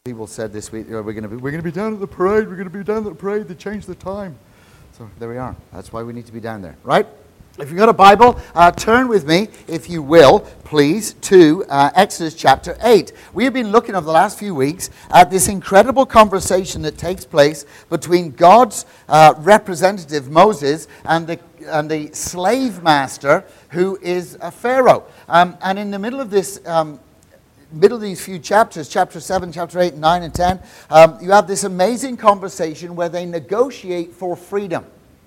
People said this week, we're going to be down at the parade. We're going to be down at the parade. They changed the time. So there we are. That's why we need to be down there, right? If you've got a Bible, turn with me, if you will, please, to Exodus chapter 8. We have been looking over the last few weeks at this incredible conversation that takes place between God's representative, Moses, and the slave master, who is Pharaoh. And in the middle of this middle of these few chapters, chapter 7, chapter 8, 9, and 10, you have this amazing conversation where they negotiate for freedom.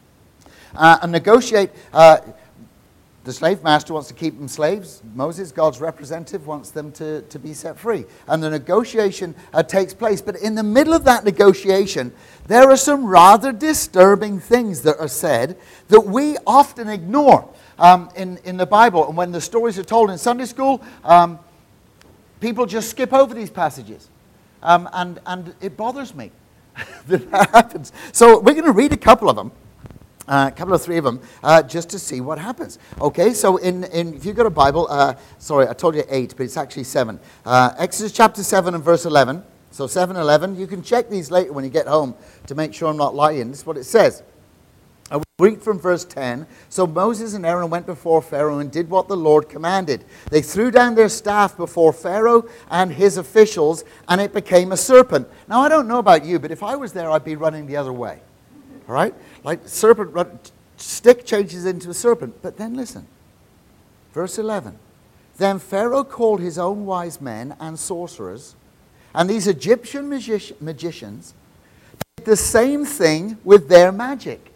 The slave master wants to keep them slaves. Moses, God's representative, wants them to be set free. And the negotiation takes place. But in the middle of that negotiation, there are some rather disturbing things that are said that we often ignore in the Bible. And when the stories are told in Sunday school, people just skip over these passages. And it bothers me that happens. So we're going to read a couple of them. Three of them, just to see what happens. Okay, so if you've got a Bible, sorry, I told you 8, but it's actually 7. Exodus chapter 7 and verse 11. So 7, 11. You can check these later when you get home to make sure I'm not lying. This is what it says. I will read from verse 10. So Moses and Aaron went before Pharaoh and did what the Lord commanded. They threw down their staff before Pharaoh and his officials, and it became a serpent. Now, I don't know about you, but if I was there, I'd be running the other way. All right? Like stick changes into a serpent. But then listen. Verse 11. Then Pharaoh called his own wise men and sorcerers, and these Egyptian magicians did the same thing with their magic.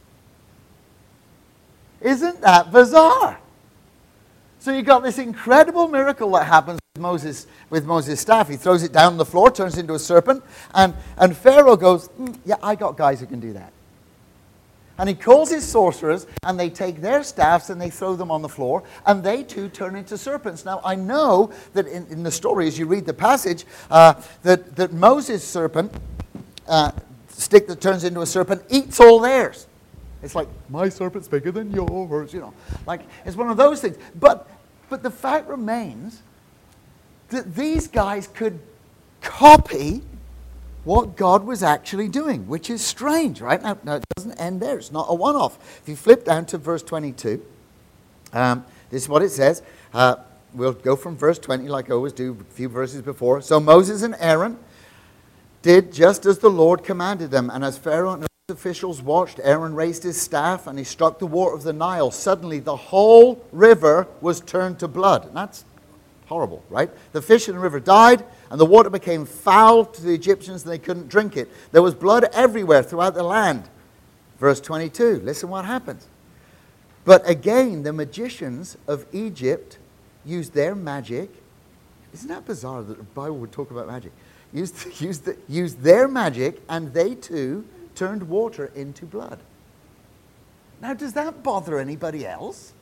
Isn't that bizarre? So you've got this incredible miracle that happens with Moses' staff. He throws it down on the floor, turns into a serpent, and Pharaoh goes, yeah, I got guys who can do that. And he calls his sorcerers, and they take their staffs and they throw them on the floor, and they too turn into serpents. Now, I know that in the story, as you read the passage, that Moses' serpent, stick that turns into a serpent, eats all theirs. It's like, my serpent's bigger than yours, Like, it's one of those things. But the fact remains that these guys could copy what God was actually doing, which is strange, right? Now, it doesn't end there. It's not a one-off. If you flip down to verse 22, this is what it says. We'll go from verse 20 like I always do, a few verses before. So Moses and Aaron did just as the Lord commanded them. And as Pharaoh and his officials watched, Aaron raised his staff and he struck the water of the Nile. Suddenly the whole river was turned to blood. And that's horrible, right? The fish in the river died, and the water became foul to the Egyptians, and they couldn't drink it. There was blood everywhere throughout the land. Verse 22, listen what happens. But again, the magicians of Egypt used their magic. Isn't that bizarre that the Bible would talk about magic? Used their magic, and they too turned water into blood. Now, does that bother anybody else?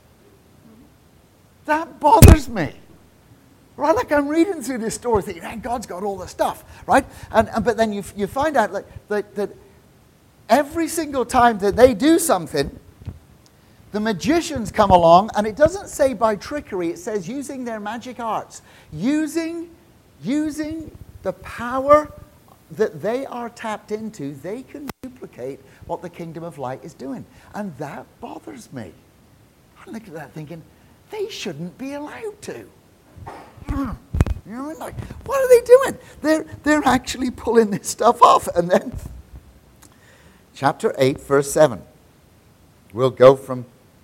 That bothers me. Right, like I'm reading through this story thinking, hey, God's got all the stuff, right? But then you find out that every single time that they do something, the magicians come along, and it doesn't say by trickery, it says using their magic arts, using the power that they are tapped into, they can duplicate what the kingdom of light is doing. And that bothers me. I look at that thinking, they shouldn't be allowed to. You know, like, what are they doing? They're actually pulling this stuff off. And then, chapter 8, verse 7. We'll go from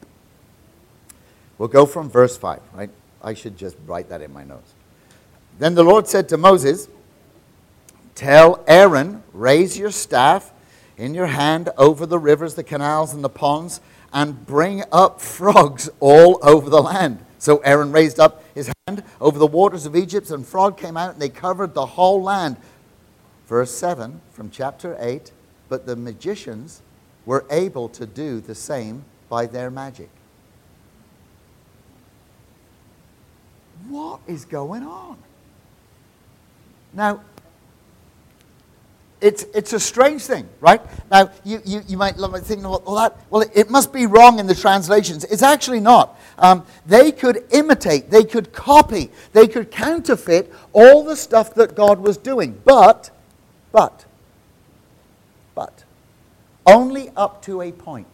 verse 5, right? I should just write that in my notes. Then the Lord said to Moses, tell Aaron, raise your staff in your hand over the rivers, the canals, and the ponds, and bring up frogs all over the land. So Aaron raised up his hand over the waters of Egypt, and frog came out, and they covered the whole land. Verse 7 from chapter 8, but the magicians were able to do the same by their magic. What is going on? Now, It's a strange thing, right? Now, you might think, well, it must be wrong in the translations. It's actually not. They could imitate, they could copy, they could counterfeit all the stuff that God was doing. But, only up to a point.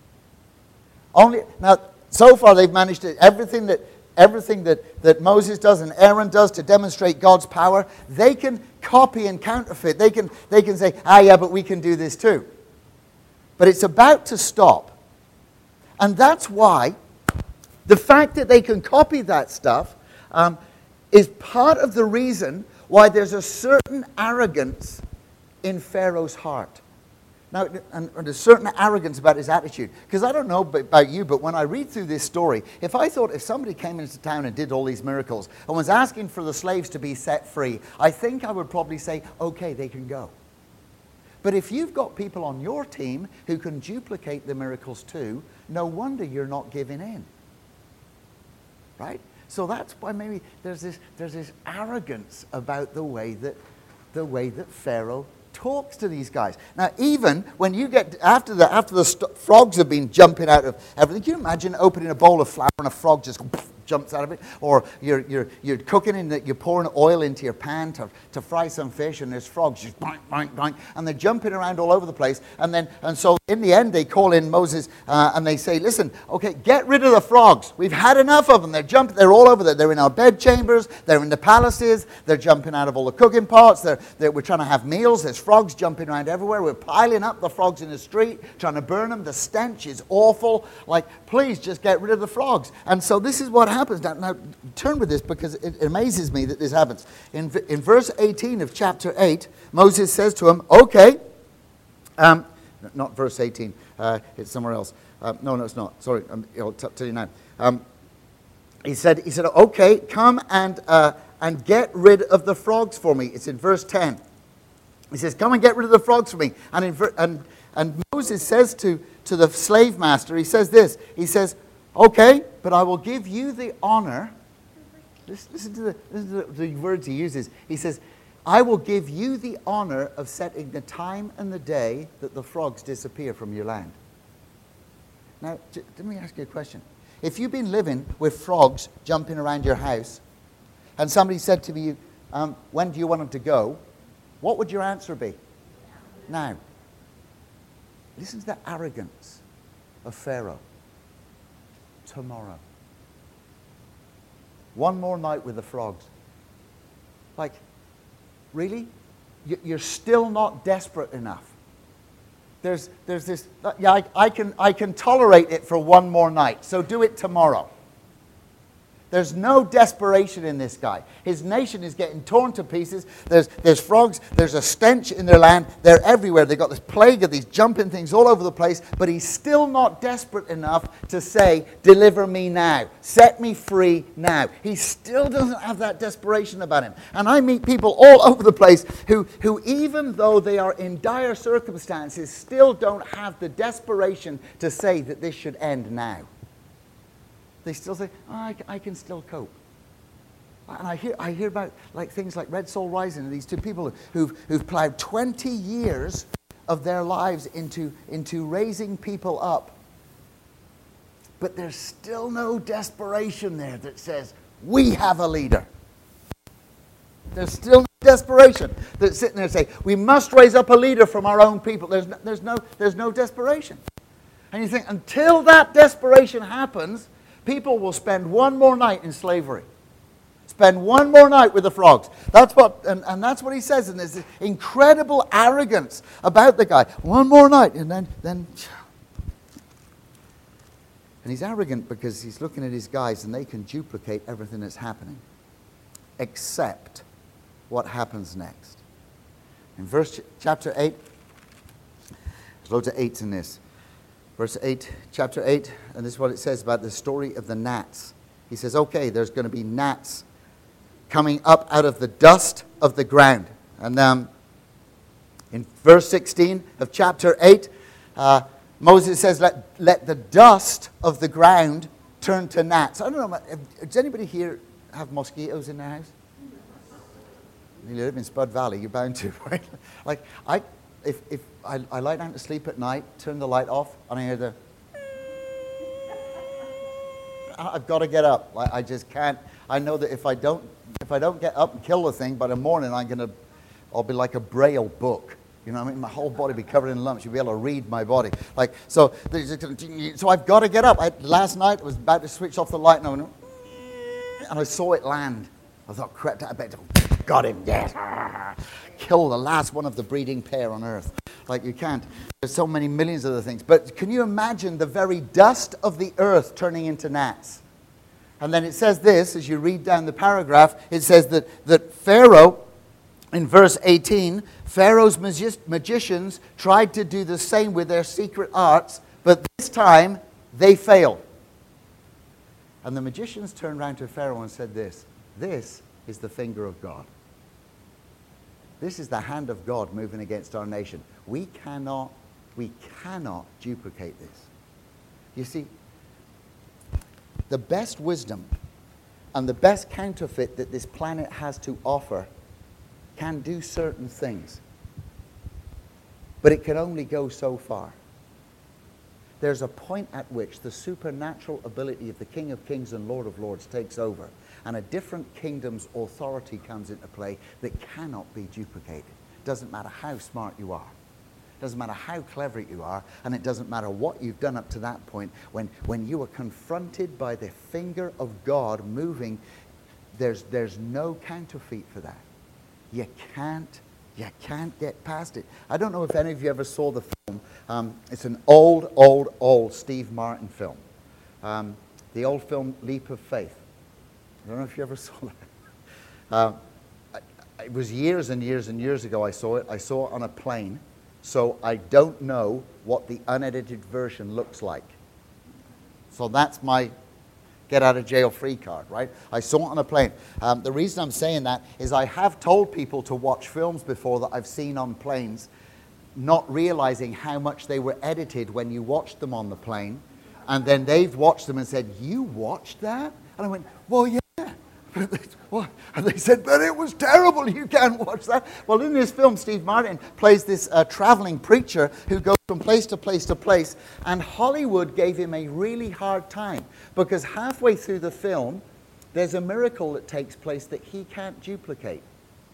Now, so far they've managed to, everything that Moses does and Aaron does to demonstrate God's power, they can copy and counterfeit. They can say, yeah, but we can do this too. But it's about to stop. And that's why the fact that they can copy that stuff is part of the reason why there's a certain arrogance in Pharaoh's heart. Now, and there's certain arrogance about his attitude. Because I don't know about you, but when I read through this story, if somebody came into town and did all these miracles and was asking for the slaves to be set free, I think I would probably say, okay, they can go. But if you've got people on your team who can duplicate the miracles too, no wonder you're not giving in. Right? So that's why maybe there's this arrogance about the way that Pharaoh talks to these guys. Now, even when you get after the frogs have been jumping out of everything, can you imagine opening a bowl of flour and a frog just jumps out of it? Or you're cooking and you're pouring oil into your pan to fry some fish, and there's frogs just boink, boink, boink, and they're jumping around all over the place. And so in the end, they call in Moses and they say, listen, okay, get rid of the frogs. We've had enough of them. They're all over there. They're in our bed chambers. They're in the palaces. They're jumping out of all the cooking pots. We're trying to have meals. There's frogs jumping around everywhere. We're piling up the frogs in the street, trying to burn them. The stench is awful. Like, please just get rid of the frogs. And so this is what happens. Now turn with this, because it amazes me that this happens. In verse 18 of chapter 8, Moses says to him, okay, not verse 18, it's somewhere else. No, it's not. Sorry, I'll tell you now. He said, okay, come and get rid of the frogs for me. It's in verse 10. He says, come and get rid of the frogs for me. And Moses says to the slave master, he says this, he says, okay, but I will give you the honor. Listen to the words he uses. He says, I will give you the honor of setting the time and the day that the frogs disappear from your land. Now, let me ask you a question. If you've been living with frogs jumping around your house, and somebody said to you, when do you want them to go? What would your answer be? Now. Listen to the arrogance of Pharaoh. Tomorrow. One more night with the frogs. Like, really? You're still not desperate enough. There's this, yeah, I can tolerate it for one more night, so do it tomorrow. There's no desperation in this guy. His nation is getting torn to pieces. There's frogs. There's a stench in their land. They're everywhere. They've got this plague of these jumping things all over the place. But he's still not desperate enough to say, deliver me now. Set me free now. He still doesn't have that desperation about him. And I meet people all over the place who even though they are in dire circumstances, still don't have the desperation to say that this should end now. They still say, I can still cope. And I hear about like things like Red Soul Rising, and these two people who've plowed 20 years of their lives into raising people up. But there's still no desperation there that says, we have a leader. There's still no desperation that's sitting there and say, we must raise up a leader from our own people. There's no desperation. And you think, until that desperation happens, people will spend one more night in slavery. Spend one more night with the frogs. That's what, and that's what he says. And there's this incredible arrogance about the guy. One more night, and then. And he's arrogant because he's looking at his guys, and they can duplicate everything that's happening, except what happens next. In chapter 8, there's loads of 8s in this. Verse 8, chapter 8, and this is what it says about the story of the gnats. He says, okay, there's going to be gnats coming up out of the dust of the ground. And in verse 16 of chapter 8, Moses says, let the dust of the ground turn to gnats. I don't know, does anybody here have mosquitoes in their house? You live in Spud Valley, you're bound to, right? Like, if I lie down to sleep at night, turn the light off, and I hear the... I've got to get up. Like, I just can't. I know that if I don't get up and kill the thing, by the morning I'll be like a Braille book. You know what I mean? My whole body will be covered in lumps. You'll be able to read my body. Like, so I've got to get up. Last night I was about to switch off the light and I saw it land. I thought, crept out of bed. Got him, yes. Kill the last one of the breeding pair on earth. Like, you can't. There's so many millions of other things. But can you imagine the very dust of the earth turning into gnats? And then it says this, as you read down the paragraph, it says that Pharaoh, in verse 18, Pharaoh's magicians tried to do the same with their secret arts, but this time they failed. And the magicians turned around to Pharaoh and said this is the finger of God. This is the hand of God moving against our nation. We cannot duplicate this. You see, the best wisdom and the best counterfeit that this planet has to offer can do certain things. But it can only go so far. There's a point at which the supernatural ability of the King of Kings and Lord of Lords takes over, and a different kingdom's authority comes into play that cannot be duplicated. Doesn't matter how smart you are. Doesn't matter how clever you are, and it doesn't matter what you've done up to that point. When you are confronted by the finger of God moving, there's no counterfeit for that. You can't get past it. I don't know if any of you ever saw the film. It's an old Steve Martin film. The old film Leap of Faith. I don't know if you ever saw that. It was years and years and years ago I saw it. I saw it on a plane. So I don't know what the unedited version looks like. So that's my get out of jail free card, right? I saw it on a plane. The reason I'm saying that is I have told people to watch films before that I've seen on planes, not realizing how much they were edited when you watched them on the plane. And then they've watched them and said, "You watched that?" And I went, "Well, yeah." What? And they said, "But it was terrible. You can't watch that." Well, in this film, Steve Martin plays this traveling preacher who goes from place to place to place, and Hollywood gave him a really hard time because halfway through the film, there's a miracle that takes place that he can't duplicate.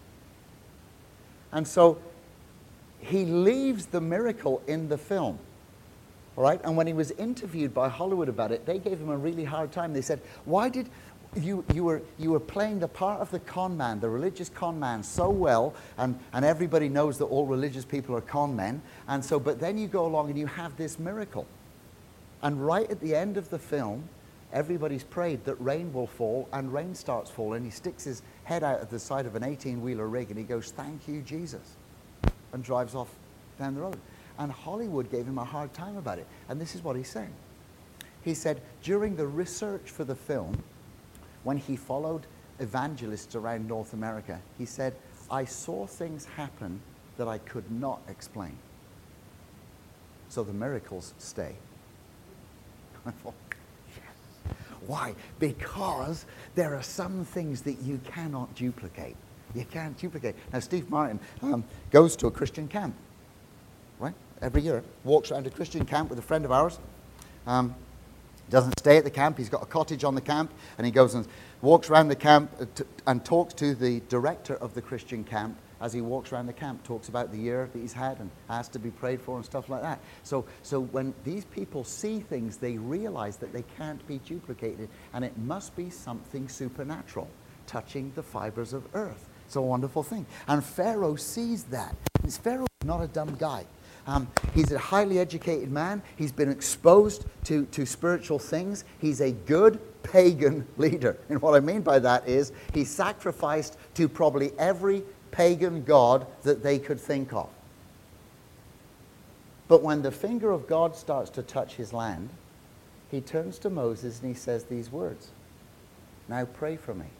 And so he leaves the miracle in the film. All right? And when he was interviewed by Hollywood about it, they gave him a really hard time. They said, "Why did you were playing the part of the con man, the religious con man, so well, and everybody knows that all religious people are con men, and so, but then you go along and you have this miracle. And right at the end of the film, everybody's prayed that rain will fall, and rain starts falling. He sticks his head out at the side of an 18-wheeler rig, and he goes, 'Thank you, Jesus,' and drives off down the road. And Hollywood gave him a hard time about it. And this is what he said. He said, during the research for the film, when he followed evangelists around North America, he said, "I saw things happen that I could not explain. So the miracles stay." I thought, yes. Why? Because there are some things that you cannot duplicate. You can't duplicate. Now, Steve Martin goes to a Christian camp, right? Every year, walks around a Christian camp with a friend of ours. Doesn't stay at the camp. He's got a cottage on the camp, and he goes and walks around the camp and talks to the director of the Christian camp as he walks around the camp, talks about the year that he's had and asked to be prayed for and stuff like that. So when these people see things, they realize that they can't be duplicated, and it must be something supernatural, touching the fibers of earth. It's a wonderful thing. And Pharaoh sees that. Pharaoh's not a dumb guy. He's a highly educated man. He's been exposed to spiritual things. He's a good pagan leader. And what I mean by that is he sacrificed to probably every pagan god that they could think of. But when the finger of God starts to touch his land, he turns to Moses and he says these words, "Now pray for me."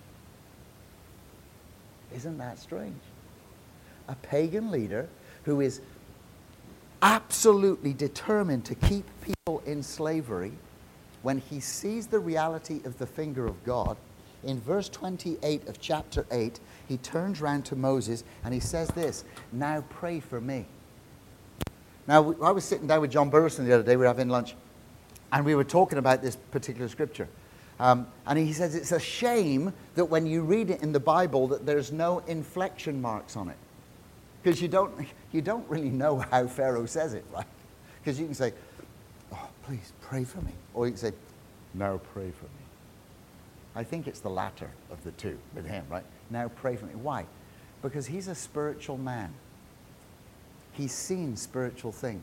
Isn't that strange? A pagan leader who is absolutely determined to keep people in slavery, when he sees the reality of the finger of God, in verse 28 of chapter 8, he turns round to Moses and he says this, "Now pray for me." Now, I was sitting down with John Burleson the other day, we were having lunch, and we were talking about this particular scripture. And he says it's a shame that when you read it in the Bible that there's no inflection marks on it. Because you don't really know how Pharaoh says it, right? Because you can say, "Oh, please pray for me." Or you can say, "Now pray for me." I think it's the latter of the two with him, right? Now pray for me. Why? Because he's a spiritual man. He's seen spiritual things.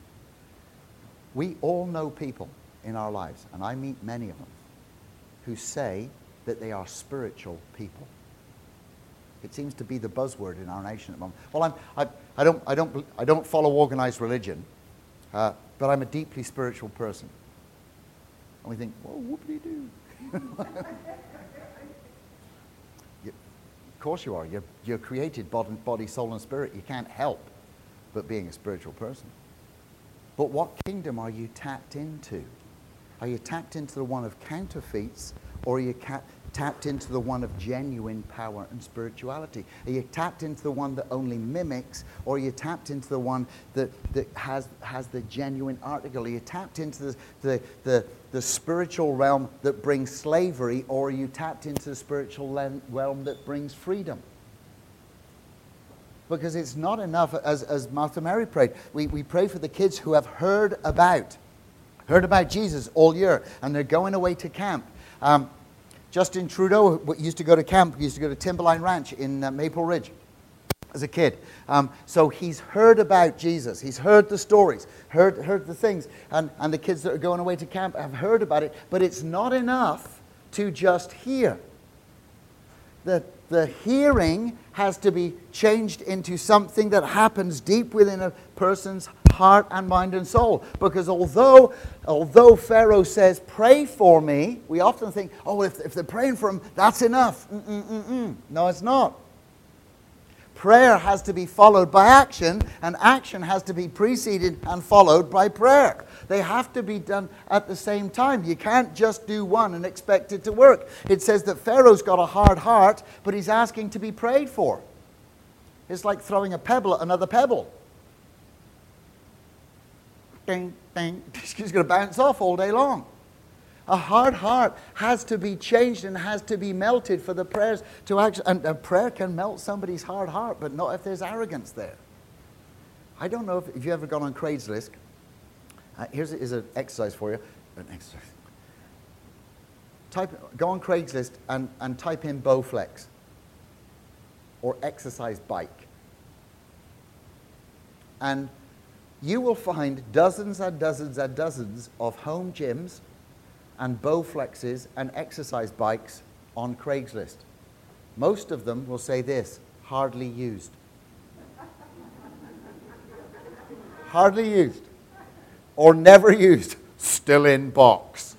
We all know people in our lives, and I meet many of them, who say that they are spiritual people. It seems to be the buzzword in our nation at the moment. Well, I don't follow organized religion, but I'm a deeply spiritual person. And we think, well, whoop-de-doo. Of course you are. You're created body, soul, and spirit. You can't help but being a spiritual person. But what kingdom are you tapped into? Are you tapped into the one of counterfeits, or are you tapped into the one of genuine power and spirituality? Are you tapped into the one that only mimics, or are you tapped into the one that has the genuine article? Are you tapped into the spiritual realm that brings slavery, or are you tapped into the spiritual realm that brings freedom? Because it's not enough, as Martha Mary prayed. We pray for the kids who have heard about Jesus all year, and they're going away to camp. Justin Trudeau used to go to camp, used to go to Timberline Ranch in Maple Ridge as a kid. So he's heard about Jesus. He's heard the stories, heard the things. And the kids that are going away to camp have heard about it. But it's not enough to just hear. The hearing has to be changed into something that happens deep within a person's heart and mind and soul. Because although Pharaoh says, "Pray for me," we often think, "Oh, if they're praying for him, that's enough." No, it's not. Prayer has to be followed by action, and action has to be preceded and followed by prayer. They have to be done at the same time. You can't just do one and expect it to work. It says that Pharaoh's got a hard heart, but he's asking to be prayed for. It's like throwing a pebble at another pebble. Ding, ding. He's going to bounce off all day long. A hard heart has to be changed and has to be melted for the prayers to actually... And a prayer can melt somebody's hard heart, but not if there's arrogance there. I don't know if you've ever gone on Craigslist. Here's an exercise for you. An exercise. Go on Craigslist and type in Bowflex or exercise bike. And you will find dozens and dozens and dozens of home gyms and Bowflexes and exercise bikes on Craigslist. Most of them will say this: hardly used. Hardly used. Or never used. Still in box.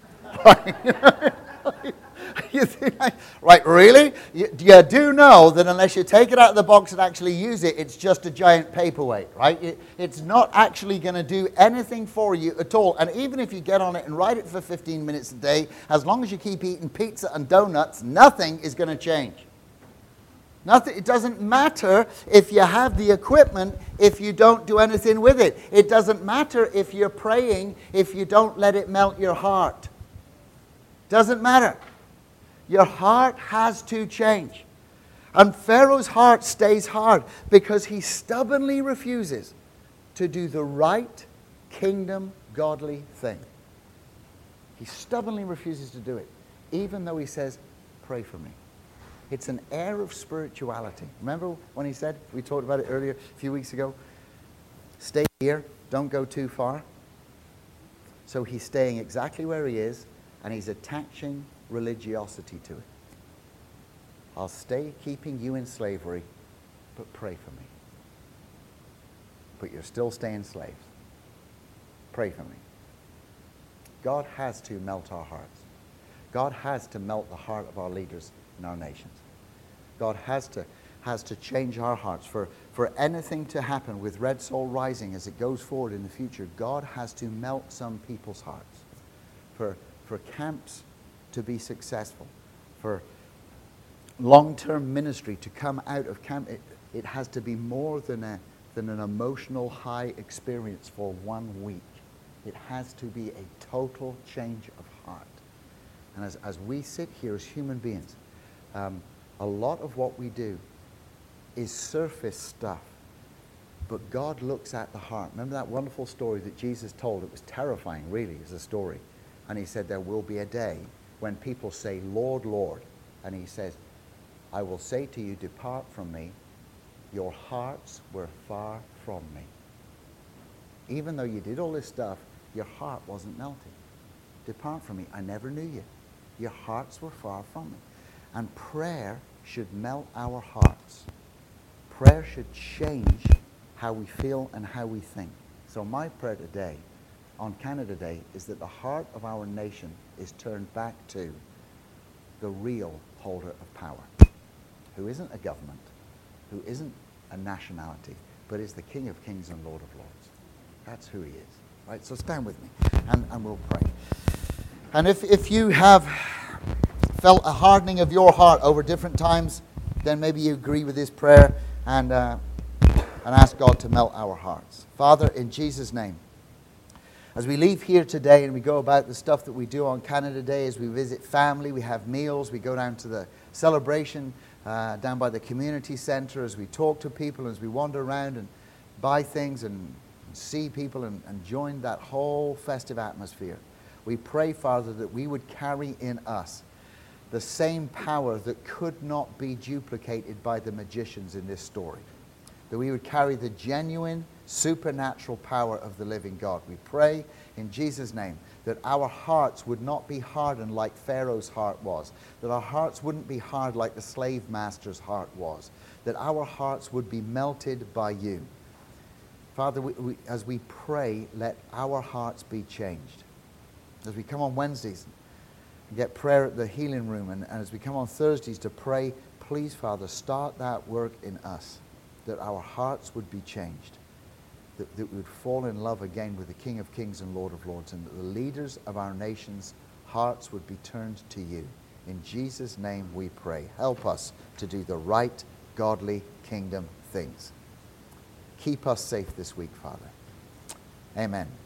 You think, right, really? You do know that unless you take it out of the box and actually use it, it's just a giant paperweight, right? It's not actually going to do anything for you at all. And even if you get on it and ride it for 15 minutes a day, as long as you keep eating pizza and donuts, nothing is going to change. Nothing. It doesn't matter if you have the equipment if you don't do anything with it. It doesn't matter if you're praying if you don't let it melt your heart. Doesn't matter. Your heart has to change. And Pharaoh's heart stays hard because he stubbornly refuses to do the right kingdom godly thing. He stubbornly refuses to do it, even though he says, "Pray for me." It's an air of spirituality. Remember when he said, we talked about it earlier a few weeks ago, stay here, don't go too far. So he's staying exactly where he is, and he's attaching religiosity to it. I'll stay keeping you in slavery, but pray for me. But you're still staying slaves. Pray for me. God has to melt our hearts. God has to melt the heart of our leaders in our nations. God has to change our hearts. For anything to happen with Red Soul Rising as it goes forward in the future, God has to melt some people's hearts. For camps to be successful, for long-term ministry to come out of camp, it has to be more than an emotional high experience for 1 week. It has to be a total change of heart. And as we sit here as human beings, a lot of what we do is surface stuff. But God looks at the heart. Remember that wonderful story that Jesus told? It was terrifying, really, as a story. And he said, there will be a day when people say, Lord, Lord. And he says, I will say to you, depart from me. Your hearts were far from me. Even though you did all this stuff, your heart wasn't melting. Depart from me. I never knew you. Your hearts were far from me. And prayer should melt our hearts. Prayer should change how we feel and how we think. So my prayer today, on Canada Day, is that the heart of our nation is turned back to the real holder of power, who isn't a government, who isn't a nationality, but is the King of Kings and Lord of Lords. That's who he is. Right? So stand with me, and we'll pray. And if you have felt a hardening of your heart over different times, then maybe you agree with this prayer and ask God to melt our hearts. Father, in Jesus' name, as we leave here today and we go about the stuff that we do on Canada Day, as we visit family, we have meals, we go down to the celebration down by the community center, as we talk to people, as we wander around and buy things and see people and join that whole festive atmosphere. We pray, Father, that we would carry in us the same power that could not be duplicated by the magicians in this story. That we would carry the genuine supernatural power of the living God. We pray in Jesus' name that our hearts would not be hardened like Pharaoh's heart was. That our hearts wouldn't be hard like the slave master's heart was. That our hearts would be melted by you. Father, as we pray, let our hearts be changed. As we come on Wednesdays and get prayer at the healing room, and as we come on Thursdays to pray, please, Father, start that work in us. That our hearts would be changed, that we would fall in love again with the King of Kings and Lord of Lords, and that the leaders of our nation's hearts would be turned to you. In Jesus' name we pray. Help us to do the right, godly kingdom things. Keep us safe this week, Father. Amen.